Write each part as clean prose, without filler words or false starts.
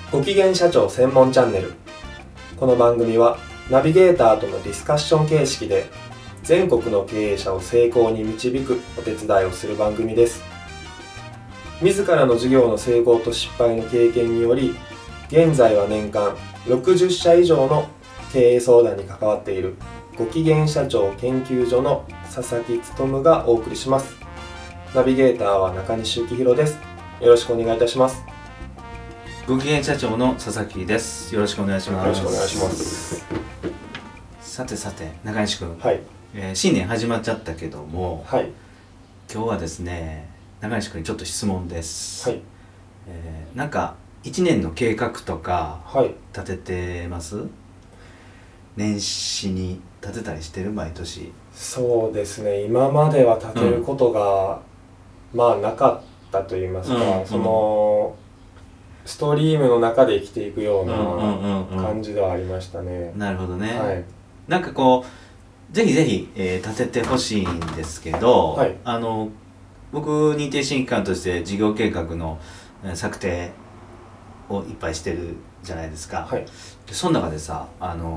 ご機嫌社長専門チャンネル。この番組はナビゲーターとのディスカッション形式で全国の経営者を成功に導くお手伝いをする番組です。自らの事業の成功と失敗の経験により、現在は年間60社以上の経営相談に関わっているご機嫌社長研究所の佐々木勉がお送りします。ナビゲーターは中西幸宏です。よろしくお願いいたします。 ご機嫌社長の佐々木です。よろしくお願いします。 よろしくお願いします。 さて中西君、 はい、 新年始まっちゃったけども、 はい、 今日はですね中西君にちょっと質問です。 はい、 なんか1年の計画とかはい、 立ててます？年始に立てたりしてる？毎年。 そうですね、今までは立てることが、なかったと言いますか、そのストリームの中で生きていくような感じではありましたね。 なるほどね、 はい、 なんかこうぜひ、立ててほしいんですけど、 はい、 僕認定審議官として事業計画の策定をいっぱいしてるじゃないですか、 はい、 でその中でさ、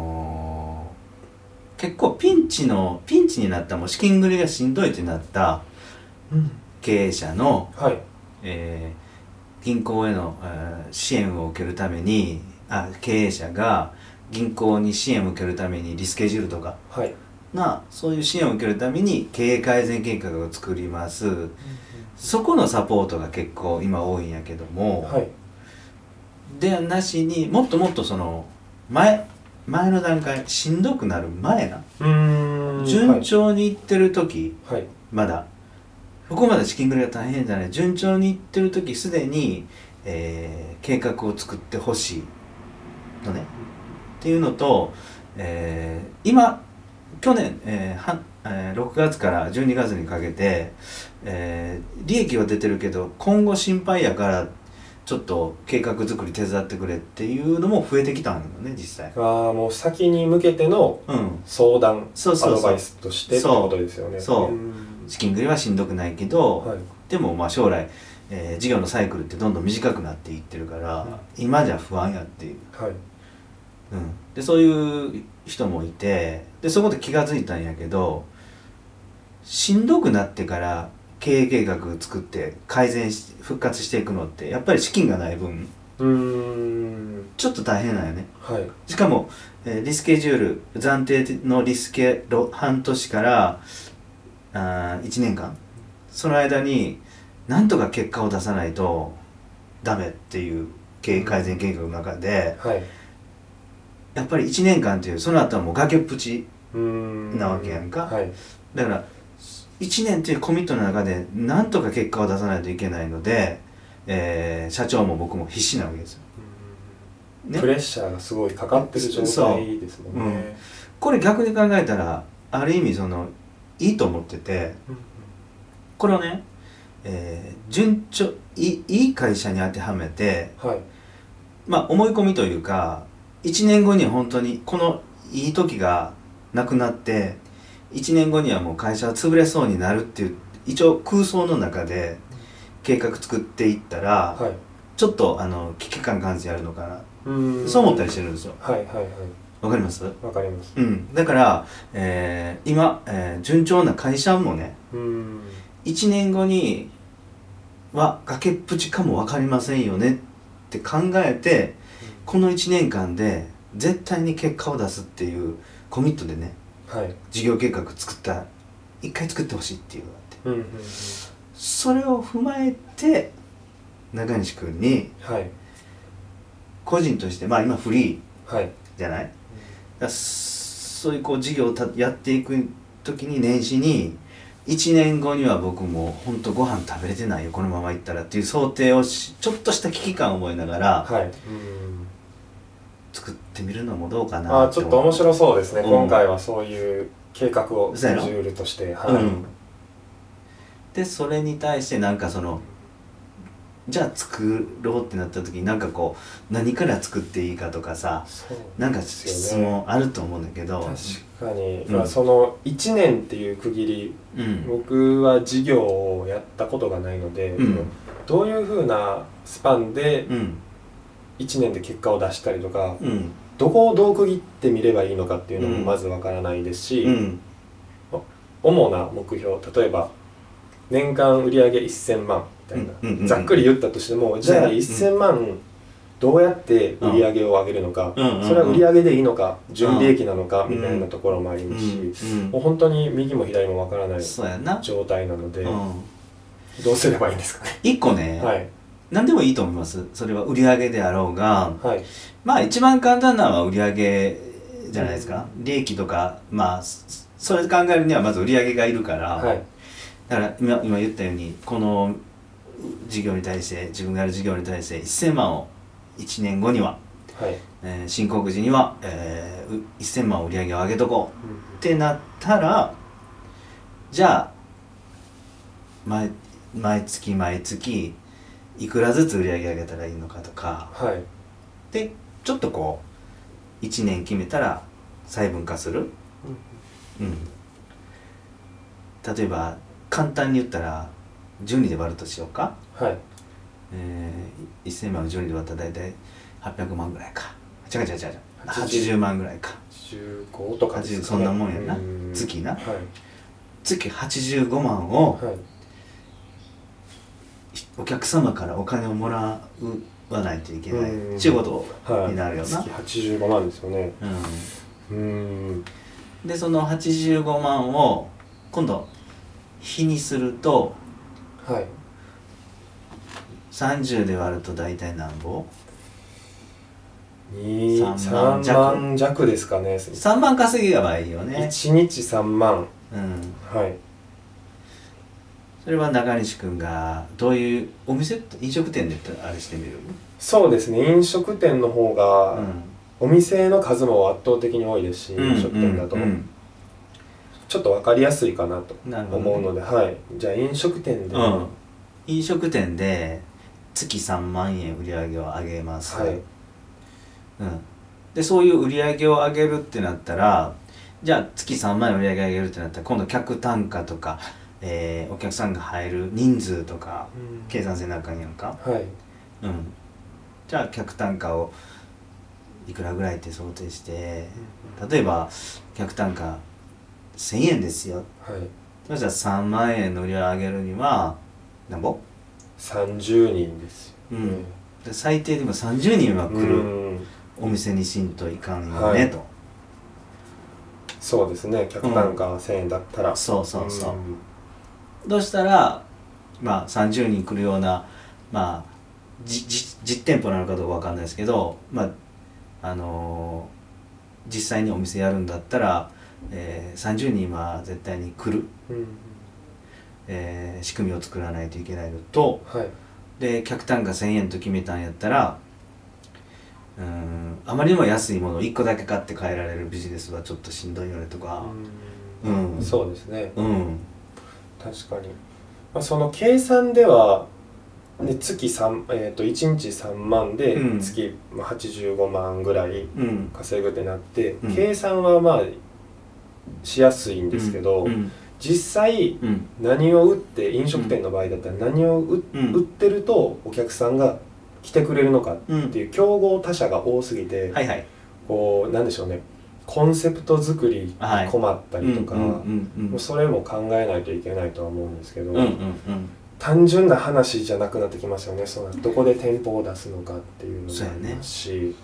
結構ピンチになった、もう資金繰りがしんどいってなった経営者の、 はい、 銀行への、支援を受けるために経営者が銀行に支援を受けるためにリスケジュールとか、 はい、 そういう支援を受けるために経営改善計画を作ります、そこのサポートが結構今多いんやけども、 はい、 ではなしにもっとその前の段階、しんどくなる前な、順調にいってる時、 はい、 まだここまで資金繰りが大変じゃない、順調にいってる時すでに、計画を作ってほしいのねっていうのと、今去年、6月から12月にかけて、利益は出てるけど今後心配やからちょっと計画作り手伝ってくれっていうのも増えてきたんだよね、実際。 もう先に向けての相談、 そうアドバイスとしてってことですよね。 資金繰りはしんどくないけど、 はい、 でも将来、事業のサイクルってどんどん短くなっていってるから、今じゃ不安やっていう、 はい、 でそういう人もいて、でそこで気が付いたんやけど、しんどくなってから経営計画作って復活していくのってやっぱり資金がない分ちょっと大変なんよね、 はい、 しかも、リスケジュール暫定のリスケ半年から1年間、その間になんとか結果を出さないとダメっていう経営改善計画の中で、 はい、 やっぱり1年間っていう、その後はもう崖っぷちなわけやんか、 はい、だから1年っていうコミットの中でなんとか結果を出さないといけないので、社長も僕も必死なわけですよ、 プレッシャーがすごいかかってる状態ですもんね。 これ逆に考えたらある意味いいと思ってて、これをね、順調いい会社に当てはめて、 はい、 思い込みというか、1年後には本当にこのいい時がなくなって1年後にはもう会社は潰れそうになるっていう一応空想の中で計画作っていったら、 はい、 ちょっと危機感感じやるのかな、そう思ったりしてるんですよ。 はいはいはい。 わかります？ わかります。 だから、今、順調な会社もね、1年後には崖っぷちかもわかりませんよねって考えて、この1年間で絶対に結果を出すっていうコミットでね、 はい、 事業計画一回作ってほしいっていうのがあって、それを踏まえて中西君に、個人として今フリーじゃない、そういう事業をやっていく時に年始に1年後には僕も本当ご飯食べれてないよこのままいったらっていう想定をちょっとした危機感を覚えながら、作ってみるのもどうかなって。 ちょっと面白そうですね、今回はそういう計画をスケジュールとして、 でそれに対してじゃあ作ろうってなった時に何から作っていいかとかさ、質問あると思うんだけど、 確かに、その1年っていう区切り、僕は事業をやったことがないので、どういうふうなスパンで 1年で結果を出したりとか、 うんどこをどう区切ってみればいいのかっていうのもまずわからないですし、 うん主な目標、例えば年間売上1000万みたいな、 うんうんうんうんざっくり言ったとしても、じゃあ1000万どうやって売上を上げるのか、 うんうんうんそれは売上でいいのか純利益なのかみたいなところもありますし、 うんもう本当に右も左もわからないそうやな、 状態なので、 うん、 どうすればいいんですかね。 一個ね、 はい何でもいいと思います。それは売上であろうが、 はいまあ一番簡単なのは売上じゃないですか。利益とか、まあそれ考えるにはまず売上がいるから、 はいだから今言ったようにこの事業に対して自分がやる事業に対して1000万を1年後には、 はい申告時には、1000万売り上げを上げとこうってなったら、じゃあ毎月いくらずつ売り上げ上げたらいいのかとかはいで、ちょっとこう1年決めたら細分化する、うん、例えば簡単に言ったら12で割るとしようか、 はい 1000万を12で割ったら大体800万ぐらいか、違う80万ぐらいか、 15とかですかね、 そんなもんやな、月な、月85万をお客様からお金をもらわないといけないっていうことになるよな、 月85万ですよね。 でその85万を今度日にすると、30で割ると大体何ぼ 3万弱ですかね。 3万稼げばいいよね。 1日3万。はい。 それは中西君がどういうお店飲食店であれしてみる？ そうですね、飲食店の方が、お店の数も圧倒的に多いですし、飲食店だと、ちょっと分かりやすいかなと思うので、はい、じゃあ飲食店で、 飲食店で月3万円売り上げを上げます、でそういう売り上げを上げるってなったら、じゃあ月3万円売り上げ上げるってなったら今度客単価とか、お客さんが入る人数とか計算せなあかんやんか、じゃあ客単価をいくらぐらいって想定して、例えば客単価1000円ですよ、そしたら3万円の売り上げを上げるには何ぼ ?30 人ですよ、 で最低でも30人は来るお店にしんといかんよね、と。 そうですね、客単価1000円だったら、 そうどうしたらまあ30人来るような、まあ実店舗なのかどうかわかんないですけど、まあ実際にお店やるんだったら、30人は絶対に来る、仕組みを作らないといけないのと、で客単価1000円と決めたんやったら、あまりにも安いものを1個だけ買って帰られるビジネスはちょっとしんどいよねとか、 そうですね、確かに、その計算では、月1日3万で月85万ぐらい稼ぐってなって、計算はまあしやすいんですけど、実際何を売って、飲食店の場合だったら何を売ってるとお客さんが来てくれるのかっていう競合他社が多すぎて、こうなんでしょうね、コンセプト作りに困ったりとか、それも考えないといけないとは思うんですけど、単純な話じゃなくなってきますよね。そのどこで店舗を出すのかっていうのもありますし、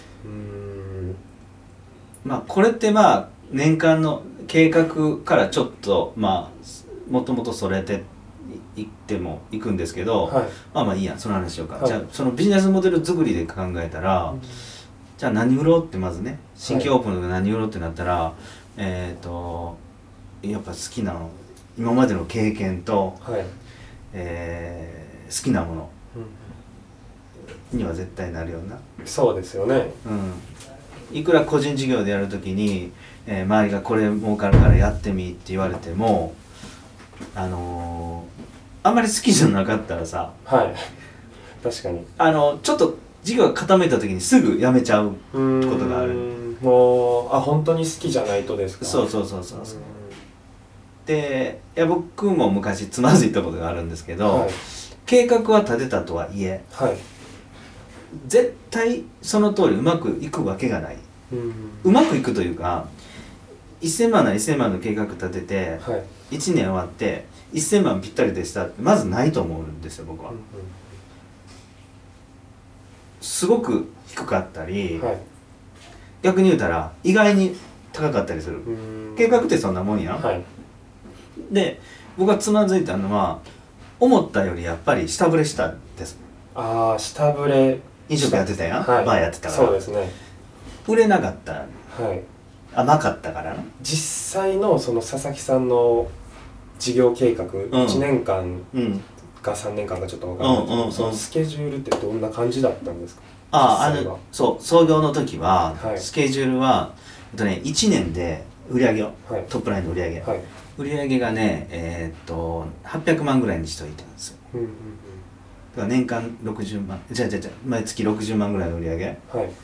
まあこれってまあ年間の計画からちょっとまあもともとそれていってもいくんですけど、まあいいや、その話しようか。じゃあそのビジネスモデル作りで考えたら、じゃあ何売ろうってまずね、新規オープンで何売ろうってなったら、やっぱ好きなの、今までの経験と、好きなものには絶対なるような。 そうですよね。 いくら個人事業でやるときに、周りがこれ儲かるからやってみって言われても、あんまり好きじゃなかったらさ、 確かにちょっと事業が傾いたときにすぐやめちゃうことがある。 もう本当に好きじゃないとですか。 そうで、僕も昔つまずいたことがあるんですけど、計画は立てたとはいえ、 絶対その通りうまくいくわけがない、うまくいくというか1000万なら1000万の計画立てて、 はい、 1年終わって1000万ぴったりでしたってまずないと思うんですよ僕は、すごく低かったり、 はい、 逆に言うたら意外に高かったりする。計画ってそんなもんやん、 はい、 で僕がつまずいたのは思ったよりやっぱり下振れしたんです。 ああ、下振れ。 飲食やってたやん、 はい、 バーやってたから。 そうですね。 売れなかった、 はい、 甘かったからな。 実際のその佐々木さんの事業計画、1年間か3年間かちょっと分からないけど、そのスケジュールってどんな感じだったんですか？ そう創業の時は、 はい、 スケジュールは、1年で売り上げを、 はい、 トップラインの売り上げ、 はい、 売り上げがね800万ぐらいにしといたんですよ。だから年間60万毎月60万ぐらいの売り上げ、 はい、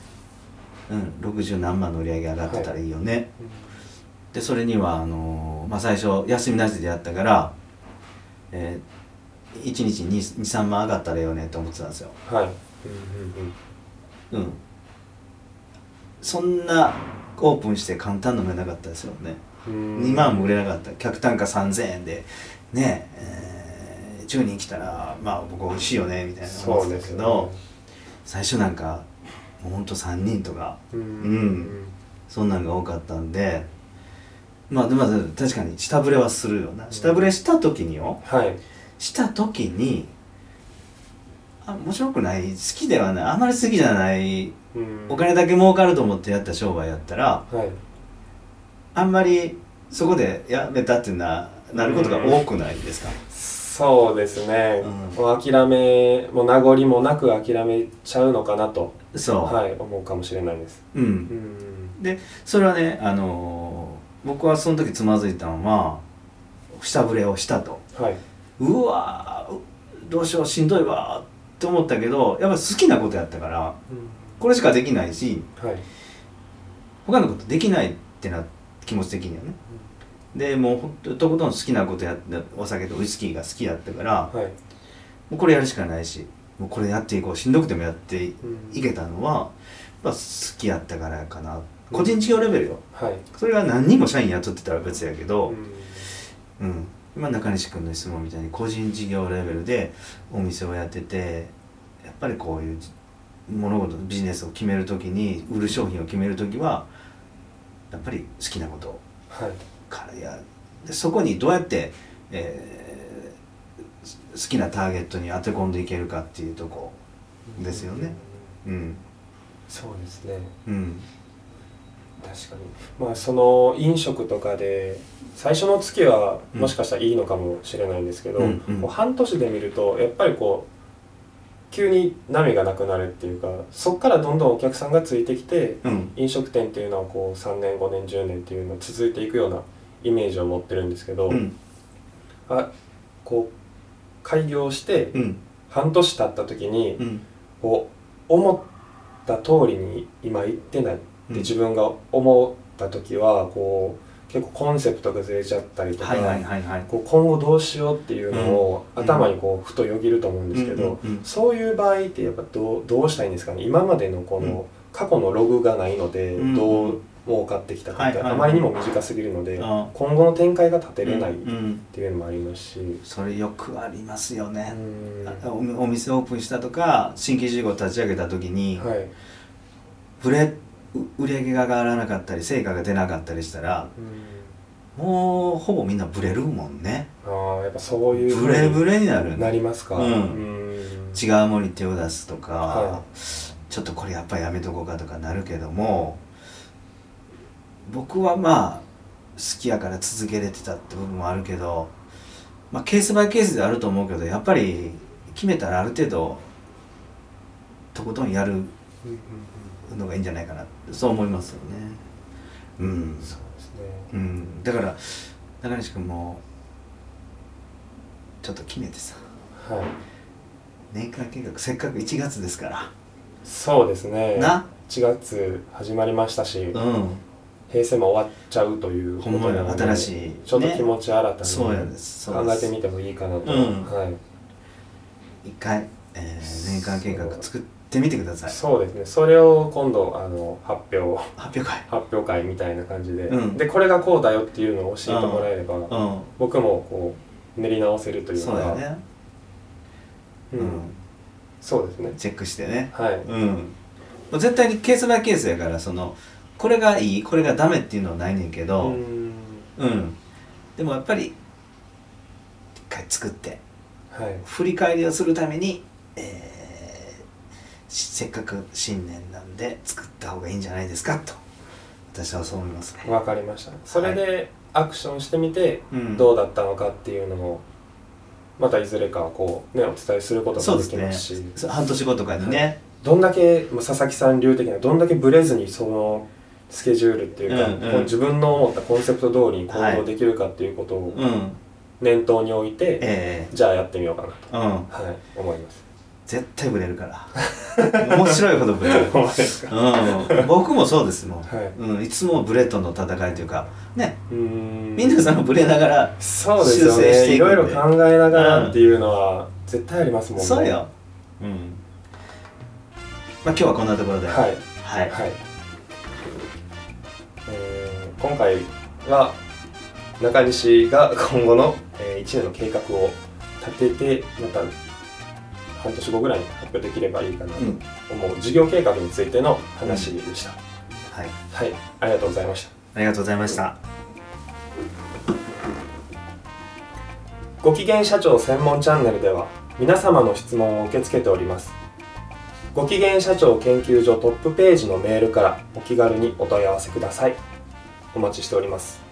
60何万の売り上げ上がってたらいいよね、はい、でそれには最初休みなしでやったから、1日に 2,3 万上がったらいいよねと思ってたんですよ。はい、そんなオープンして簡単に飲めなかったですよね。2万も売れなかった。客単価3000円でね10人来たらまあ僕美味しいよねみたいな思ってたけど、ね、最初なんかもうほんと3人とかそんなんが多かったんで、まず確かに下振れはするよな。下振れした時によ、はい、した時に面白くない、好きではない、あんまり好きじゃない、お金だけ儲かると思ってやった商売やったら、はい、あんまりそこでやめたっていうのはなることが多くないですか？ そうですね、もう諦めも名残もなく諦めちゃうのかなと、そう、はい、思うかもしれないです。 でそれはね、僕はその時つまずいたのは下振れをしたと、はい、うわどうしようしんどいわって思ったけど、やっぱ好きなことやったから、これしかできないし、はい、他のことできないってな気持ち的にはね、でもうほんととことん好きなことやって、お酒とウイスキーが好きだったから、はい、もうこれやるしかないし、もうこれやっていこう、しんどくてもやっていけたのは、好きやったからかな。個人事業レベルよ、はい、それが何人も社員雇ってたら別やけど、今中西君の質問みたいに個人事業レベルでお店をやってて、やっぱりこういう物事ビジネスを決めるときに、売る商品を決めるときはやっぱり好きなことからやで、そこにどうやって、好きなターゲットに当て込んでいけるかっていうとこですよね。 そうですね、確かに。その飲食とかで最初の月はもしかしたらいいのかもしれないんですけど、こう半年で見るとやっぱりこう急に波がなくなるっていうか、そこからどんどんお客さんがついてきて、飲食店っていうのはこう3年5年10年っていうのを続いていくようなイメージを持ってるんですけど、こう開業して半年経った時に、こう思った通りに今いってないって自分が思った時は、こう結構コンセプトがずれちゃったりとか、こう今後どうしようっていうのを頭にこうふとよぎると思うんですけど、そういう場合ってやっぱどうしたらいいんですかね。今までのこの過去のログがないので、どう儲かってきたかってあまりにも短すぎるので、今後の展開が立てれないっていうのもありますし、 それよくありますよね。お店オープンしたとか新規事業立ち上げた時に、売り上げが上がらなかったり成果が出なかったりしたら、もうほぼみんなブレるもんね。 やっぱそういうブレブレになる。 なりますか。 違うものに手を出すとか、ちょっとこれやっぱりやめとこうかとかなるけども、僕は好きやから続けれてたって部分もあるけど、ケースバイケースであると思うけど、やっぱり決めたらある程度とことんやるのがいいんじゃないかな、そう思いますよね。 そうですね。 だから中西君もちょっと決めてさ、年間計画せっかく1月ですから。 そうですね。1月始まりましたし、平成も終わっちゃうということなので、 新しい、 ちょっと気持ち新たに考えてみてもいいかなと。 一回、年間計画作っってみてください。 そうですね。それを今度発表会みたいな感じで、でこれがこうだよっていうのを教えてもらえれば、僕もこう練り直せるというか。 そうだよね。 そうですね。 チェックしてね。 はい。 絶対にケースバイケースやから、これがいい、これがダメっていうのはないねんけど、でもやっぱり一回作って、振り返りをするために、せっかく新年なんで作った方がいいんじゃないですかと私はそう思いますね。 わかりました。それでアクションしてみて、どうだったのかっていうのもまたいずれかこうねお伝えすることができますし、 半年後とかにね、 どんだけ佐々木さん流的などんだけブレずにそのスケジュールっていうか、こう自分の思ったコンセプト通りに行動できるかっていうことを念頭に置いて、じゃあやってみようかなと、思います。 絶対ブレるから面白いほどブレる僕もそうですもん、いつもブレとの戦いというかね、皆さんもブレながらそうですよね、いろいろ考えながらっていうのは絶対ありますもんね。 そうよ。今日はこんなところで、 今回は中西が今後の1年の計画を立ててまた半年後ぐらいに発表できればいいかなと思う事業計画についての話でした。ありがとうございました。 ありがとうございました。 ご機嫌社長専門チャンネルでは皆様の質問を受け付けております。ご機嫌社長研究所トップページのメールからお気軽にお問い合わせください。お待ちしております。